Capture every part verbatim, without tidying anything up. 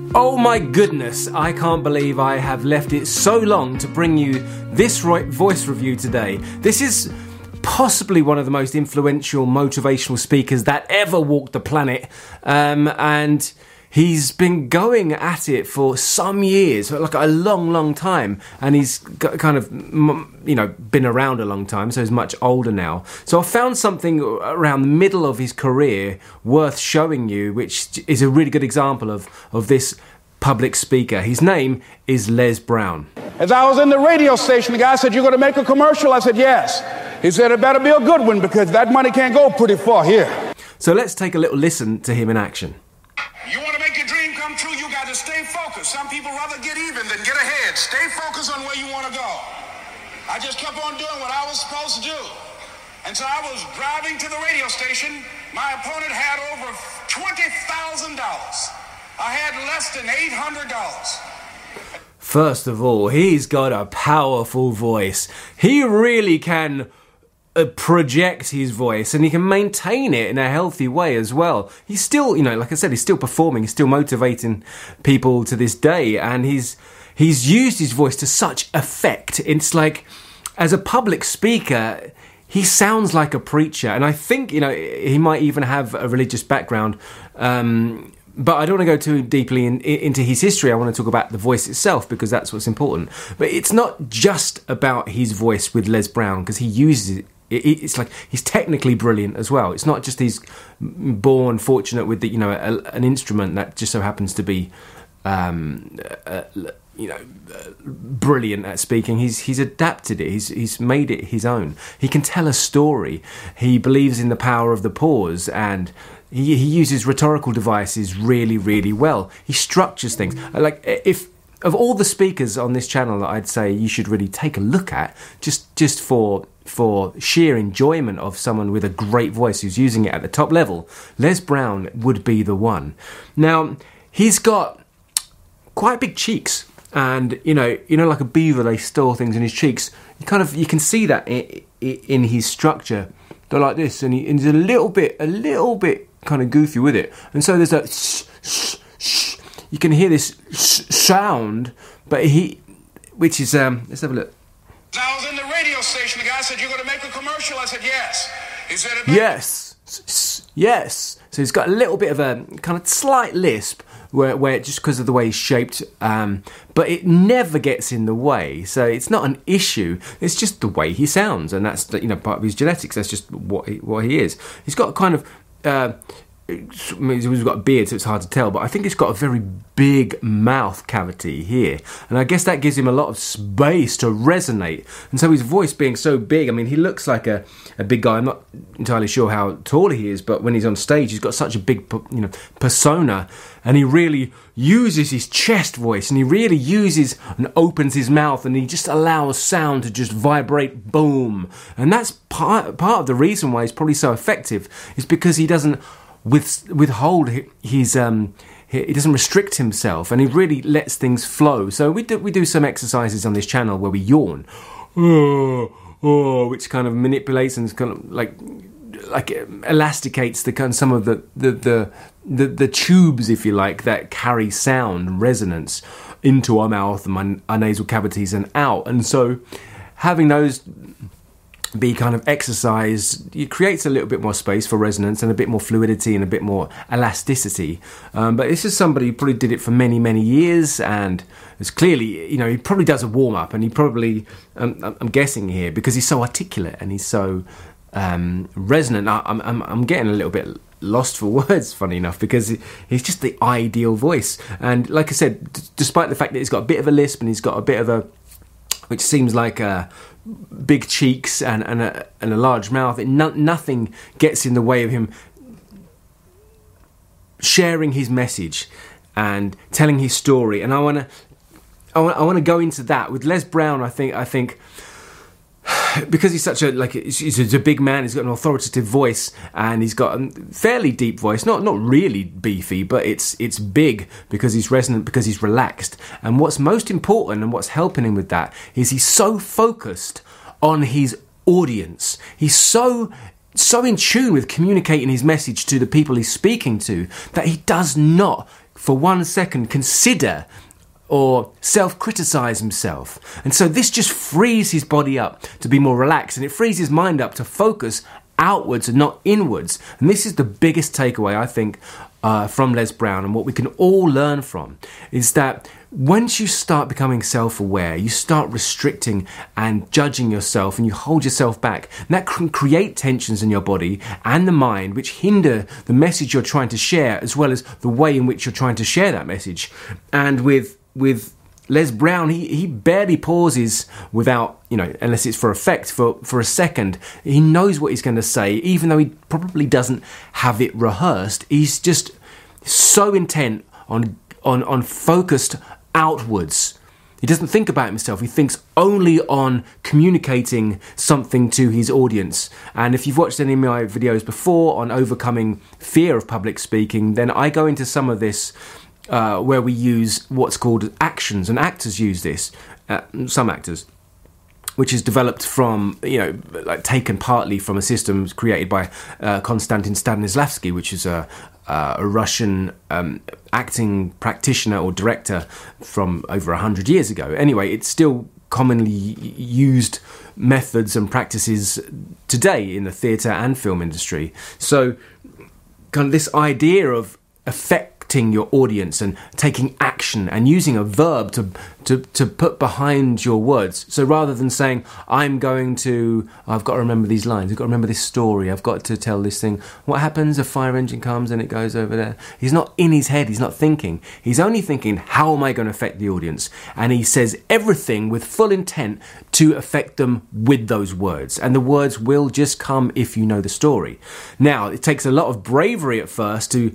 Oh my goodness, I can't believe I have left it so long to bring you this voice review today. This is possibly one of the most influential motivational speakers that ever walked the planet, um, and he's been going at it for some years, like a long, long time, and he's got kind of, you know, been around a long time, so he's much older now. So I found something around the middle of his career worth showing you, which is a really good example of, of this public speaker. His name is Les Brown. As I was in the radio station, the guy said, "You're going to make a commercial?" I said, "Yes." He said, "It better be a good one because that money can't go pretty far here." So let's take a little listen to him in action. You want to make your dream come true, you got to stay focused. Some people rather get even than get ahead. Stay focused on where you want to go. I just kept on doing what I was supposed to do. And so I was driving to the radio station. My opponent had over twenty thousand dollars. I had less than eight hundred dollars. First of all, he's got a powerful voice. He really can Uh, project his voice, and he can maintain it in a healthy way as well. He's still, you know, like I said, he's still performing, he's still motivating people to this day, and he's he's used his voice to such effect. It's like, as a public speaker, he sounds like a preacher, and I think, you know, he might even have a religious background, um, but I don't want to go too deeply in, in, into his history. I want to talk about the voice itself, because that's what's important. But it's not just about his voice with Les Brown, because he uses it. It's like he's technically brilliant as well. It's not just he's born fortunate with the, you know, a, an instrument that just so happens to be, um, uh, you know, uh, brilliant at speaking. He's he's adapted it. He's he's made it his own. He can tell a story. He believes in the power of the pause, and he he uses rhetorical devices really really well. He structures things. Like, if of all the speakers on this channel that I'd say you should really take a look at, just just for for sheer enjoyment of someone with a great voice who's using it at the top level, Les Brown would be the one. Now, he's got quite big cheeks, and you know, you know, like a beaver, they store things in his cheeks. You kind of, you can see that in, in his structure. They're like this, and, he, and he's a little bit, a little bit kind of goofy with it. And so there's a shh, shh, shh. You can hear this sh- sound, but he, which is um, let's have a look. I was in the radio station. The guy said, "You're going to make a commercial?" I said, "Yes." He said, "Yes, yes." So he's got a little bit of a kind of slight lisp, where, where just because of the way he's shaped, um, but it never gets in the way. So it's not an issue. It's just the way he sounds, and that's, you know, part of his genetics. That's just what he, what he is. He's got a kind of. Uh, He's got a beard, so it's hard to tell, but I think he's got a very big mouth cavity here, and I guess that gives him a lot of space to resonate. And so his voice being so big, I mean, he looks like a, a big guy. I'm not entirely sure how tall he is, but when he's on stage, he's got such a big, you know, persona, and he really uses his chest voice, and he really uses and opens his mouth, and he just allows sound to just vibrate, boom. And that's part part of the reason why he's probably so effective, is because he doesn't with withhold his um he, he doesn't restrict himself, and he really lets things flow. So we do we do some exercises on this channel where we yawn, oh, oh, which kind of manipulates and kind of like like elasticates the kind of some of the the the the, the tubes, if you like, that carry sound and resonance into our mouth and my, our nasal cavities and out. And so having those be kind of exercised, it creates a little bit more space for resonance and a bit more fluidity and a bit more elasticity. Um, but this is somebody who probably did it for many, many years, and it's clearly, you know, he probably does a warm-up, and he probably, um, I'm guessing here, because he's so articulate and he's so um, resonant. I, I'm, I'm, I'm getting a little bit lost for words, funny enough, because he's just the ideal voice. And like I said, d- despite the fact that he's got a bit of a lisp and he's got a bit of a, which seems like a big cheeks and, and, a, and a large mouth, it no, nothing gets in the way of him sharing his message and telling his story. And I want to, I want, I want to go into that with Les Brown. I think, I think, because he's such a like he's a big man, he's got an authoritative voice, and he's got a fairly deep voice, not not really beefy, but it's it's big because he's resonant, because he's relaxed. And what's most important and what's helping him with that is he's so focused on his audience. He's so so in tune with communicating his message to the people he's speaking to that he does not for one second consider or self-criticize himself. And so this just frees his body up to be more relaxed, and it frees his mind up to focus outwards and not inwards. And this is the biggest takeaway, I think, uh, from Les Brown, and what we can all learn from is that once you start becoming self-aware, you start restricting and judging yourself, and you hold yourself back. And that can create tensions in your body and the mind, which hinder the message you're trying to share, as well as the way in which you're trying to share that message. And with with Les Brown, he, he barely pauses without, you know, unless it's for effect, for, for a second. He knows what he's going to say, even though he probably doesn't have it rehearsed. He's just so intent on on on focused outwards. He doesn't think about himself. He thinks only on communicating something to his audience. And if you've watched any of my videos before on overcoming fear of public speaking, then I go into some of this Uh, where we use what's called actions, and actors use this, uh, some actors, which is developed from, you know, like taken partly from a system created by uh, Konstantin Stanislavski, which is a, uh, a Russian um, acting practitioner or director from over a hundred years ago. Anyway, it's still commonly used methods and practices today in the theatre and film industry. So kind of this idea of affecting your audience and taking action and using a verb to, to to put behind your words. So rather than saying, I'm going to, I've got to remember these lines, I've got to remember this story, I've got to tell this thing. What happens? A fire engine comes and it goes over there. He's not in his head, he's not thinking. He's only thinking, how am I going to affect the audience? And he says everything with full intent to affect them with those words. And the words will just come if you know the story. Now, it takes a lot of bravery at first to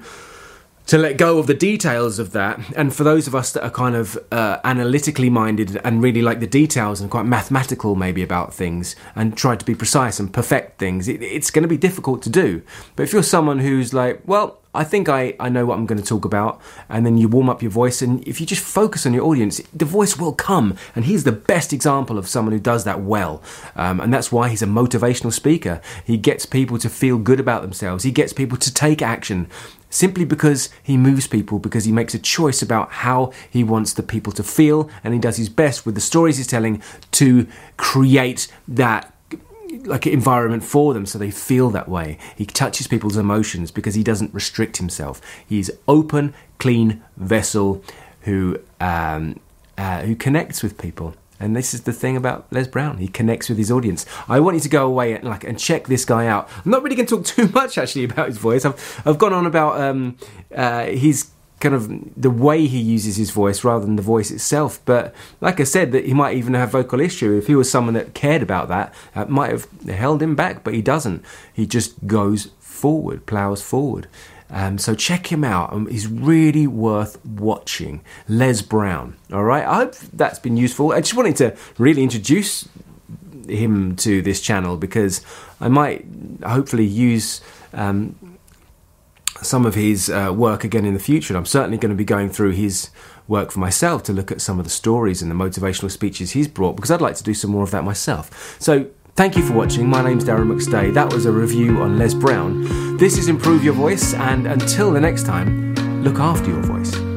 to let go of the details of that. And for those of us that are kind of uh, analytically minded and really like the details and quite mathematical maybe about things and try to be precise and perfect things, it, it's going to be difficult to do. But if you're someone who's like, well, I think I, I know what I'm going to talk about, and then you warm up your voice, and if you just focus on your audience, the voice will come. And he's the best example of someone who does that well. Um, and that's why he's a motivational speaker. He gets people to feel good about themselves. He gets people to take action simply because he moves people, because he makes a choice about how he wants the people to feel, and he does his best with the stories he's telling to create that like an environment for them so they feel that way. He touches people's emotions because he doesn't restrict himself. He's open, clean vessel who um, uh, who connects with people. And this is the thing about Les Brown. He connects with his audience. I want you to go away and like and check this guy out. I'm not really going to talk too much actually about his voice. I've I've gone on about um, uh, his kind of the way he uses his voice rather than the voice itself. But like I said, that he might even have vocal issue. If he was someone that cared about that, that might have held him back. But he doesn't. He just goes forward, plows forward. Um, so check him out. Um, he's really worth watching. Les Brown. All right. I hope that's been useful. I just wanted to really introduce him to this channel because I might hopefully use um, some of his uh, work again in the future. And I'm certainly going to be going through his work for myself to look at some of the stories and the motivational speeches he's brought, because I'd like to do some more of that myself. So thank you for watching. My name's Darren McStay. That was a review on Les Brown. This is Improve Your Voice, and until the next time, look after your voice.